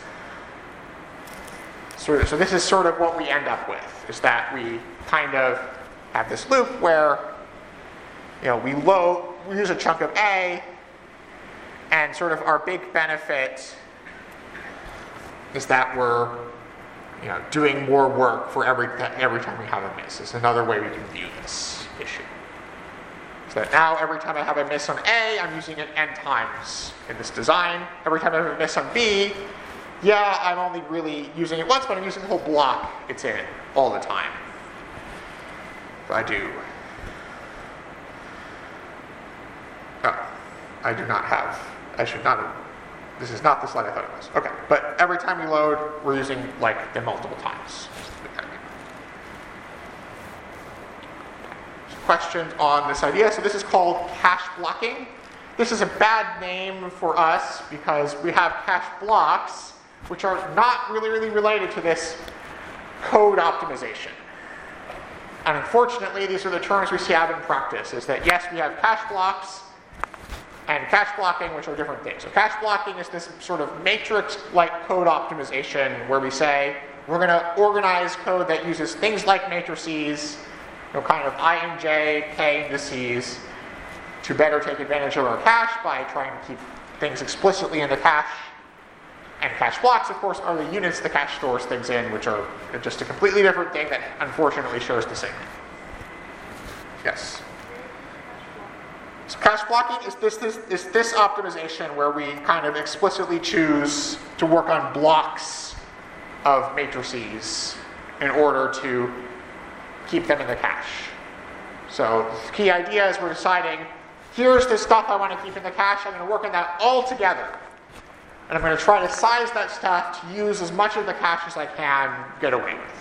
sort of, so this is sort of what we end up with, is that we kind of have this loop where, you know, we load, we use a chunk of A, and sort of our big benefit is that we're, you know, doing more work for every every time we have a miss. Is another way we can view this issue. So that now every time I have a miss on A, I'm using it n times in this design. Every time I have a miss on B, yeah, I'm only really using it once, but I'm using the whole block it's in all the time. So I do. Oh, I do not have. I should not have. This is not the slide I thought it was. Okay, but every time we load, we're using like them multiple times. Questions on this idea. So this is called cache blocking. This is a bad name for us because we have cache blocks, which are not really, really related to this code optimization. And unfortunately, these are the terms we see out in practice, is that yes, we have cache blocks and cache blocking, which are different things. So cache blocking is this sort of matrix-like code optimization where we say we're going to organize code that uses things like matrices, you know, kind of I and J, K indices, to better take advantage of our cache by trying to keep things explicitly in the cache. And cache blocks, of course, are the units the cache stores things in, which are just a completely different thing that unfortunately shows the same. Yes? So cache blocking is this, this, is this optimization where we kind of explicitly choose to work on blocks of matrices in order to keep them in the cache. So the key idea is we're deciding, here's the stuff I want to keep in the cache, I'm going to work on that all together. And I'm going to try to size that stuff to use as much of the cache as I can get away with.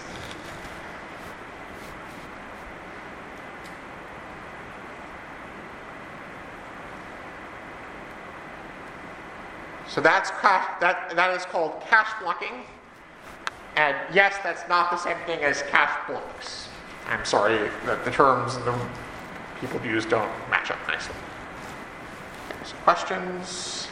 So that's cache, that, that is called cache blocking. And yes, that's not the same thing as cache blocks. I'm sorry that the terms and the people use don't match up nicely. Okay, so questions?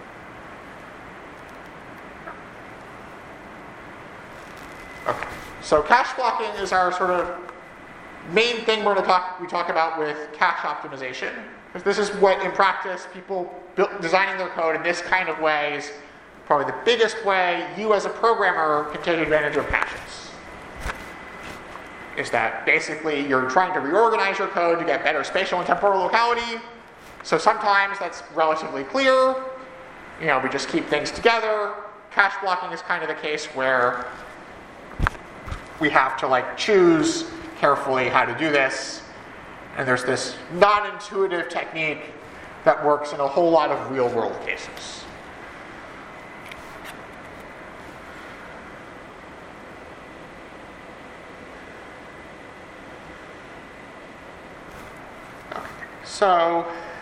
Okay, so cache blocking is our sort of main thing we're going to talk, we talk about with cache optimization. Because this is what, in practice, people build, designing their code in this kind of way is probably the biggest way you as a programmer can take advantage of caches. Is that basically you're trying to reorganize your code to get better spatial and temporal locality. So sometimes that's relatively clear. You know, we just keep things together. Cache blocking is kind of the case where we have to like choose carefully how to do this. And there's this non-intuitive technique that works in a whole lot of real-world cases. Okay, so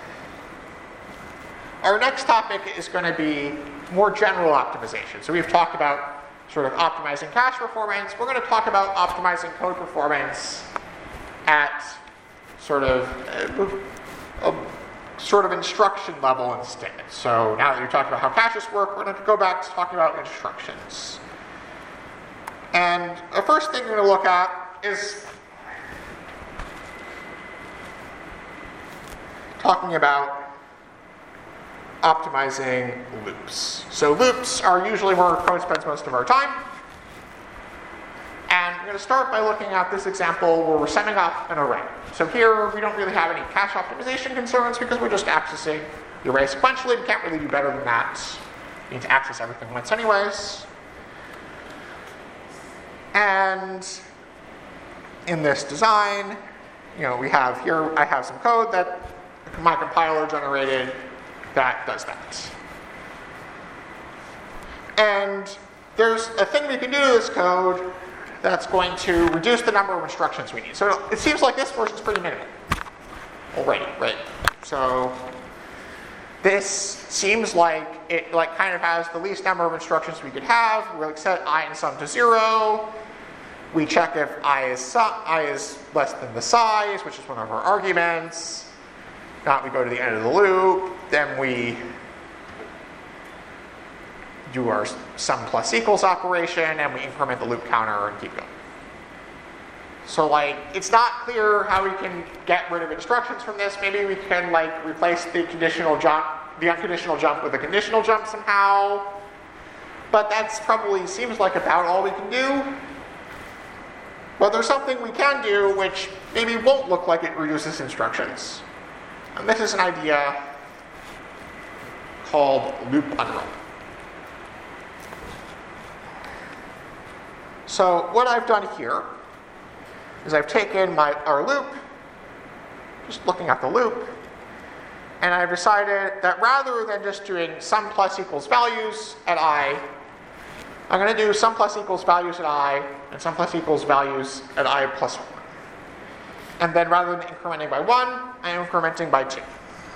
our next topic is going to be more general optimization. So we've talked about sort of optimizing cache performance. We're going to talk about optimizing code performance at sort of a, a sort of instruction level instead. So now that we've talked about how caches work, we're going to go back to talking about instructions. And the first thing we're going to look at is talking about optimizing loops. So loops are usually where code spends most of our time. And we're going to start by looking at this example where we're summing up an array. So here we don't really have any cache optimization concerns because we're just accessing the array sequentially. We can't really do better than that. We need to access everything once anyways. And in this design, you know, we have here, I have some code that my compiler generated that does that. And there's a thing we can do to this code that's going to reduce the number of instructions we need. So it seems like this version's pretty minimal already, right? So this seems like it like kind of has the least number of instructions we could have. We like set I and sum to zero. We check if I is su- I is less than the size, which is one of our arguments. Now we go to the end of the loop. Then we do our sum plus equals operation, and we increment the loop counter and keep going. So like, it's not clear how we can get rid of instructions from this. Maybe we can like replace the conditional jump, the unconditional jump with a conditional jump somehow. But that's probably seems like about all we can do. But there's something we can do which maybe won't look like it reduces instructions. And this is an idea called loop unroll. So what I've done here is I've taken my our loop, just looking at the loop, and I've decided that rather than just doing sum plus equals values at I, I'm going to do sum plus equals values at I and sum plus equals values at I plus one. And then rather than incrementing by one, I'm incrementing by two.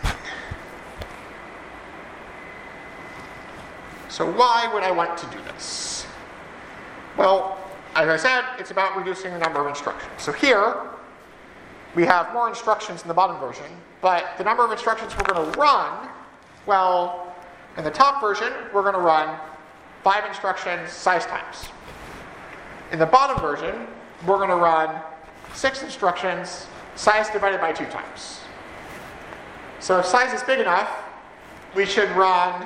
So why would I want to do this? Well, as I said, it's about reducing the number of instructions. So here, we have more instructions in the bottom version, but the number of instructions we're going to run, well, in the top version, we're going to run five instructions size times. In the bottom version, we're going to run six instructions size divided by two times. So if size is big enough, we should run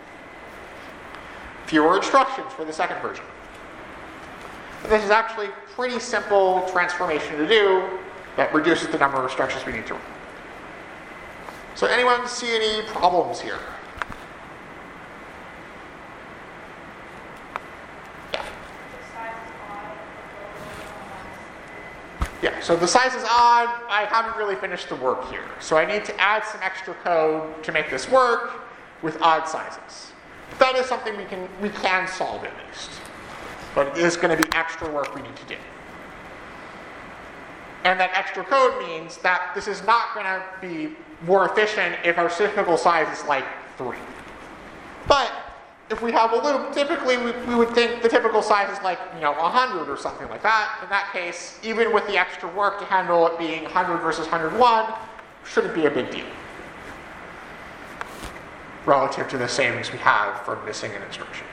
fewer instructions for the second version. But this is actually a pretty simple transformation to do that reduces the number of instructions we need to run. So anyone see any problems here? Yeah. Yeah, so the size is odd. I haven't really finished the work here. So I need to add some extra code to make this work with odd sizes. That is something we can we can solve at least. But it is going to be extra work we need to do. And that extra code means that this is not going to be more efficient if our typical size is like three. But if we have a loop, typically we, we would think the typical size is like, you know, one hundred or something like that. In that case, even with the extra work to handle it being one hundred versus one hundred one, shouldn't be a big deal relative to the savings we have from missing an instruction.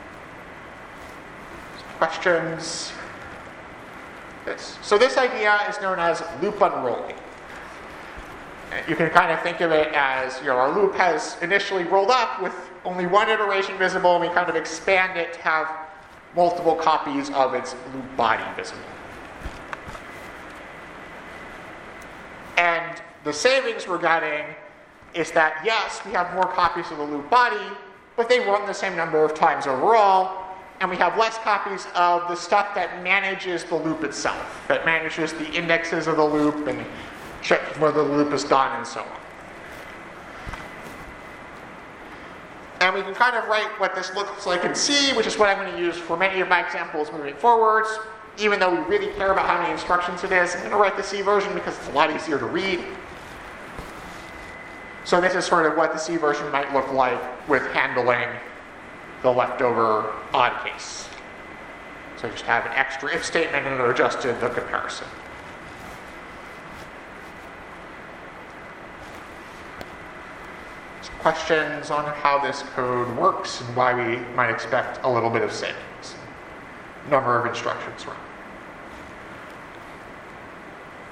Questions? This. So this idea is known as loop unrolling. You can kind of think of it as, you know, our loop has initially rolled up with only one iteration visible, and we kind of expand it to have multiple copies of its loop body visible. And the savings we're getting is that, yes, we have more copies of the loop body, but they run the same number of times overall, and we have less copies of the stuff that manages the loop itself, that manages the indexes of the loop and checks whether the loop is done and so on. And we can kind of write what this looks like in C, which is what I'm going to use for many of my examples moving forwards. Even though we really care about how many instructions it is, I'm going to write the C version because it's a lot easier to read. So this is sort of what the C version might look like with handling the leftover odd case. So just have an extra if statement and it'll adjust to the comparison. Some questions on how this code works and why we might expect a little bit of savings. Number of instructions run.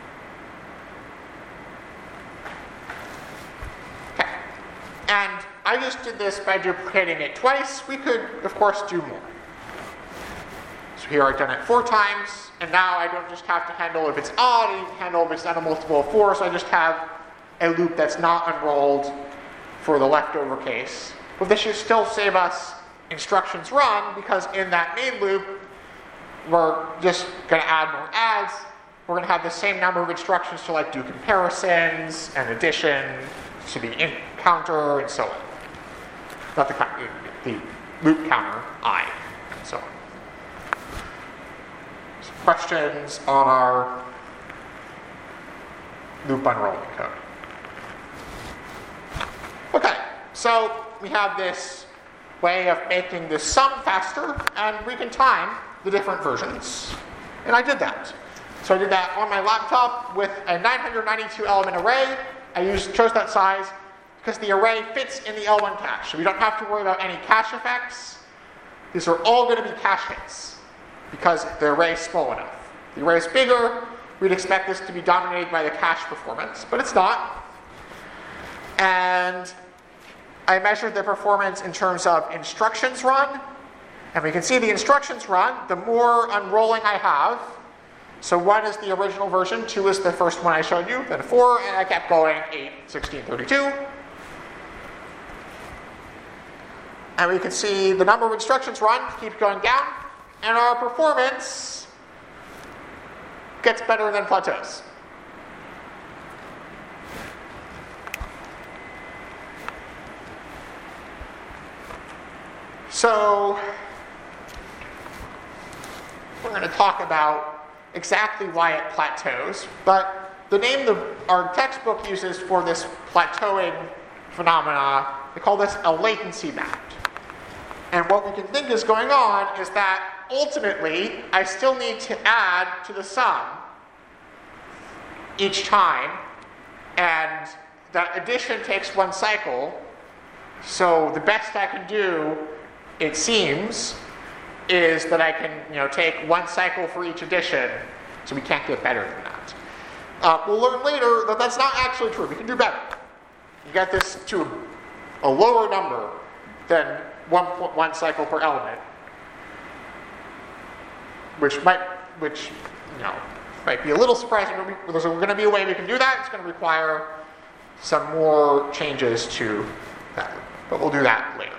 Okay. And I I just did this by duplicating it twice. We could, of course, do more. So here I've done it four times, and now I don't just have to handle if it's odd, I can handle if it's not a multiple of four, so I just have a loop that's not unrolled for the leftover case. But this should still save us instructions run, because in that main loop, we're just going to add more adds. We're going to have the same number of instructions to like do comparisons and addition to the in counter and so on. Not the, the loop counter, I, and so on. So questions on our loop unrolling code? Okay, so we have this way of making the sum faster, and we can time the different versions. And I did that. So I did that on my laptop with a nine hundred ninety-two element array. I used, chose that size because the array fits in the L one cache. So we don't have to worry about any cache effects. These are all going to be cache hits because the array is small enough. The array is bigger, we'd expect this to be dominated by the cache performance, but it's not. And I measured the performance in terms of instructions run. And we can see the instructions run, the more unrolling I have. So one is the original version, two is the first one I showed you, then four, and I kept going, eight, sixteen, thirty-two. And we can see the number of instructions run keeps going down, and our performance gets better than plateaus. So we're going to talk about exactly why it plateaus, but the name the, our textbook uses for this plateauing phenomena, they call this a latency band. And what we can think is going on is that ultimately I still need to add to the sum each time, and that addition takes one cycle, so the best I can do, it seems, is that I can, you know, take one cycle for each addition, so we can't get better than that. Uh, we'll learn later that that's not actually true. We can do better. You get this to a, a lower number than one one cycle per element, which might, which you know, might be a little surprising. But we, there's going to be a way we can do that. It's going to require some more changes to that, but we'll do that later.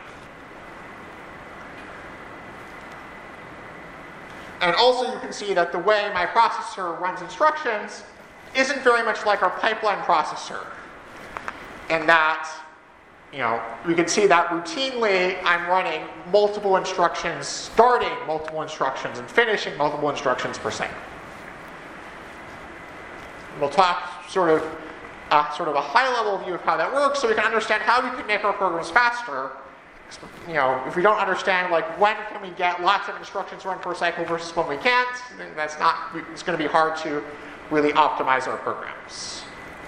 And also you can see that the way my processor runs instructions isn't very much like our pipeline processor. And that, you know, we can see that routinely I'm running multiple instructions, starting multiple instructions and finishing multiple instructions per cycle. We'll talk sort of, uh, sort of a high-level view of how that works so we can understand how we can make our programs faster. You know, if we don't understand, like, when can we get lots of instructions run per cycle versus when we can't, then that's not, it's going to be hard to really optimize our programs.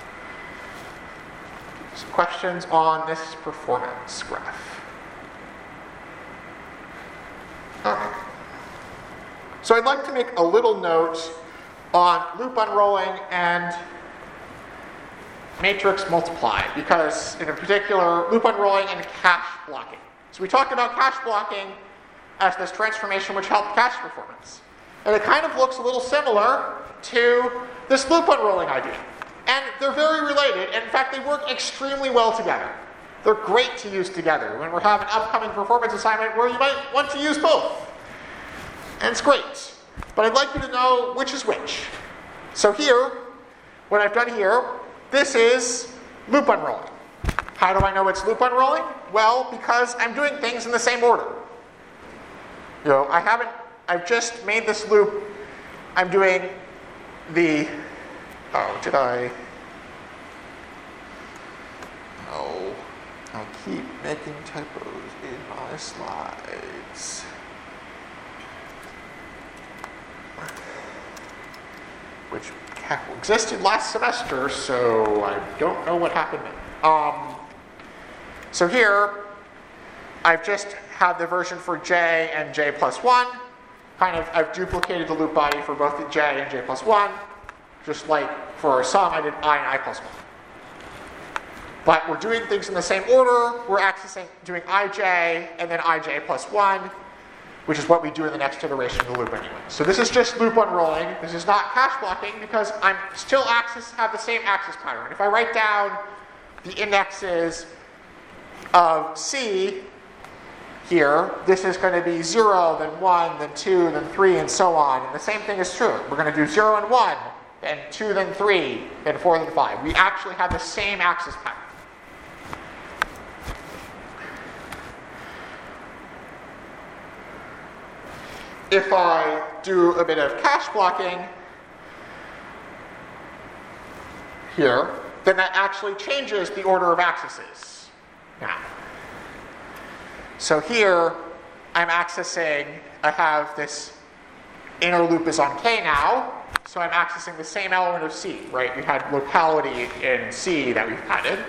Some questions on this performance graph. Okay. So I'd like to make a little note on loop unrolling and matrix multiply, because in particular, loop unrolling and cache blocking. So we talked about cache blocking as this transformation which helped cache performance. And it kind of looks a little similar to this loop unrolling idea. And they're very related, and in fact they work extremely well together. They're great to use together when we have an upcoming performance assignment where you might want to use both. And it's great. But I'd like you to know which is which. So here, what I've done here, this is loop unrolling. How do I know it's loop unrolling? Well, because I'm doing things in the same order. You know, I haven't, I've just made this loop, I'm doing the, oh, did I? No, I keep making typos in my slides. Which existed last semester, so I don't know what happened then. Um, so here, I've just had the version for j and j plus one. Kind of, I've duplicated the loop body for both the j and j plus one. Just like for our sum, I did I and I plus one. But we're doing things in the same order. We're accessing, doing ij, and then ij plus one, which is what we do in the next iteration of the loop anyway. So this is just loop unrolling. This is not cache blocking because I'm still access, have the same access pattern. If I write down the indexes of C here, this is going to be zero, then one, then two, then three, and so on. And the same thing is true. We're going to do zero and one, then two, then three, then four, then five. We actually have the same access pattern. If I do a bit of cache blocking here, then that actually changes the order of accesses now. So here, I'm accessing, I have this inner loop is on K now, so I'm accessing the same element of C, right? We had locality in C that we've added.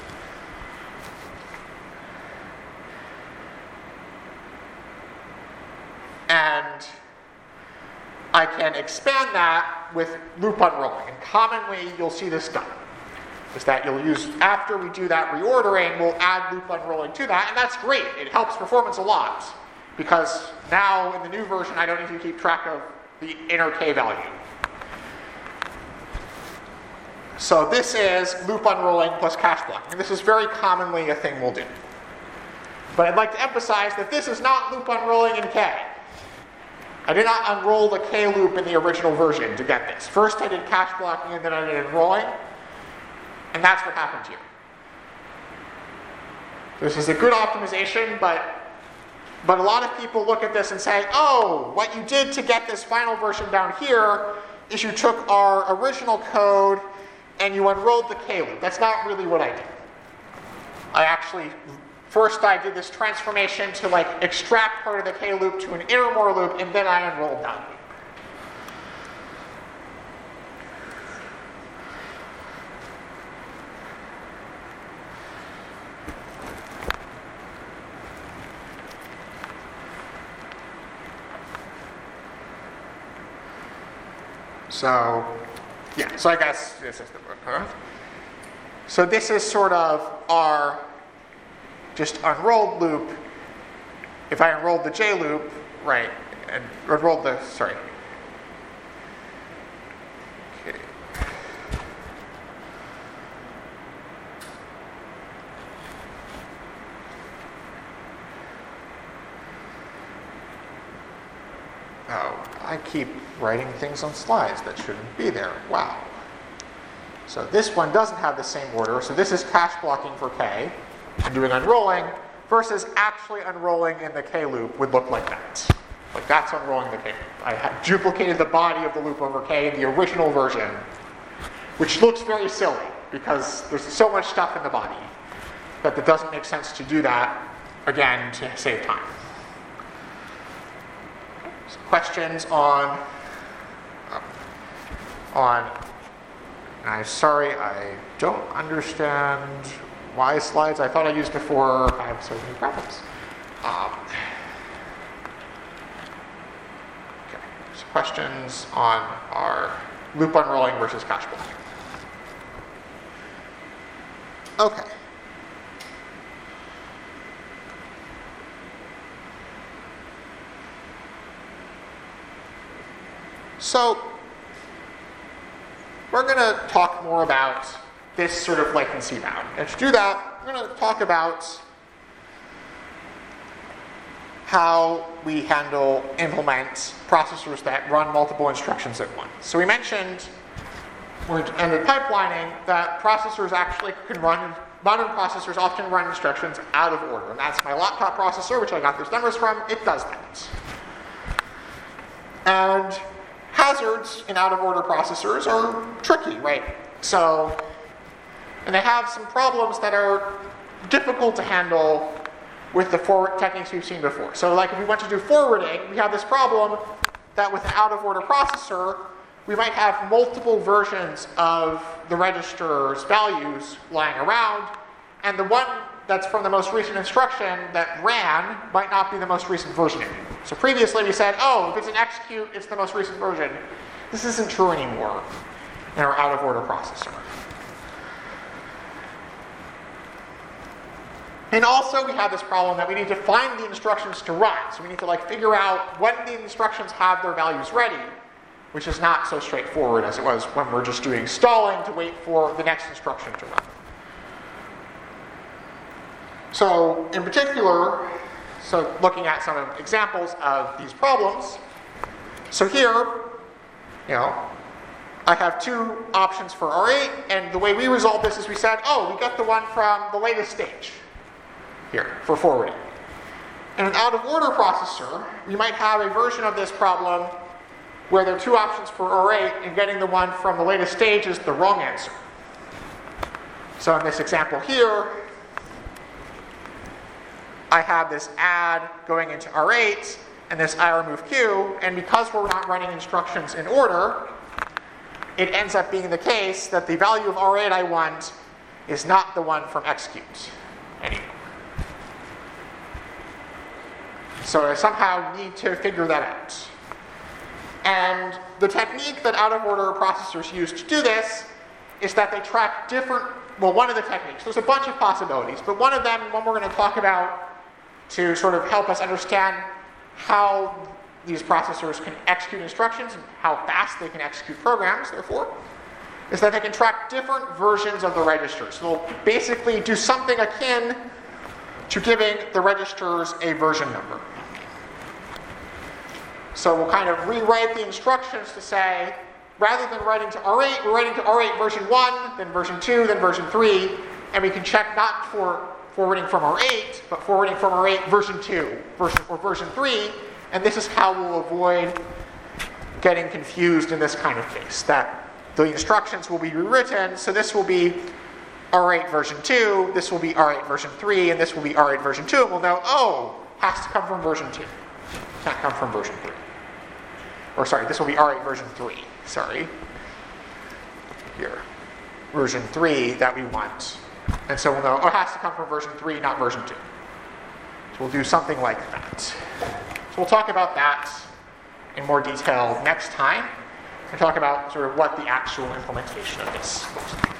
And I can expand that with loop unrolling. And commonly, you'll see this done. Is that you'll use, after we do that reordering, we'll add loop unrolling to that, and that's great. It helps performance a lot, because now in the new version, I don't need to keep track of the inner K value. So this is loop unrolling plus cache blocking, and this is very commonly a thing we'll do. But I'd like to emphasize that this is not loop unrolling in K. I did not unroll the K loop in the original version to get this. First I did cache blocking and then I did unrolling. And that's what happened here. This is a good optimization, but, but a lot of people look at this and say, oh, what you did to get this final version down here is you took our original code and you unrolled the K loop. That's not really what I did. I actually, first I did this transformation to like extract part of the K loop to an inner more loop, and then I unrolled that loop. So, yeah, so I guess this is the book, huh? So this is sort of our just unrolled loop. If I unrolled the J loop, right, and unrolled the, sorry. Okay. Oh, I keep writing things on slides that shouldn't be there. Wow. So this one doesn't have the same order. So this is cache blocking for K and doing unrolling versus actually unrolling in the K loop would look like that. Like that's unrolling the K loop. I had duplicated the body of the loop over K in the original version, which looks very silly because there's so much stuff in the body that it doesn't make sense to do that again to save time. So questions on on I'm sorry, I don't understand why slides I thought I used before I have so many problems. Um, okay, so questions on our loop unrolling versus cache blocking. Okay. So, we're going to talk more about this sort of latency bound. And to do that, we're going to talk about how we handle, implement processors that run multiple instructions at once. So we mentioned, in the pipelining, that processors actually can run, modern processors often run instructions out of order. And that's my laptop processor, which I got those numbers from. It does that. And hazards in out-of-order processors are tricky, right? So, and they have some problems that are difficult to handle with the forward techniques we've seen before. So like if we want to do forwarding, we have this problem that with an out-of-order processor, we might have multiple versions of the register's values lying around, and the one that's from the most recent instruction that ran might not be the most recent version anymore. So previously we said, oh, if it's an execute, it's the most recent version. This isn't true anymore in our out-of-order processor. And also we have this problem that we need to find the instructions to run. So we need to like figure out when the instructions have their values ready, which is not so straightforward as it was when we're just doing stalling to wait for the next instruction to run. So in particular, so looking at some of examples of these problems. So here, you know, I have two options for R eight, and the way we resolve this is we said, oh, we get the one from the latest stage here for forwarding. In an out-of-order processor, we might have a version of this problem where there are two options for R eight, and getting the one from the latest stage is the wrong answer. So in this example here, I have this add going into R eight, and this I remove Q, and because we're not running instructions in order, it ends up being the case that the value of R eight I want is not the one from execute anymore. So I somehow need to figure that out. And the technique that out-of-order processors use to do this is that they track different, well, one of the techniques, there's a bunch of possibilities, but one of them, one we're going to talk about to sort of help us understand how these processors can execute instructions and how fast they can execute programs, therefore, is that they can track different versions of the registers. So they'll basically do something akin to giving the registers a version number. So we'll kind of rewrite the instructions to say, rather than writing to R eight, we're writing to R eight version one, then version two, then version three, and we can check not for forwarding from R eight, but forwarding from R eight version two version, or version three, and this is how we'll avoid getting confused in this kind of case, that the instructions will be rewritten, so this will be R eight version two, this will be R eight version three, and this will be R eight version two, and we'll know, oh, has to come from version two. Can't come from version three. Or sorry, this will be R eight version three, sorry. Here, version three that we want. And so we'll know, oh, it has to come from version three, not version two. So we'll do something like that. So we'll talk about that in more detail next time, and talk about sort of what the actual implementation of this looks like.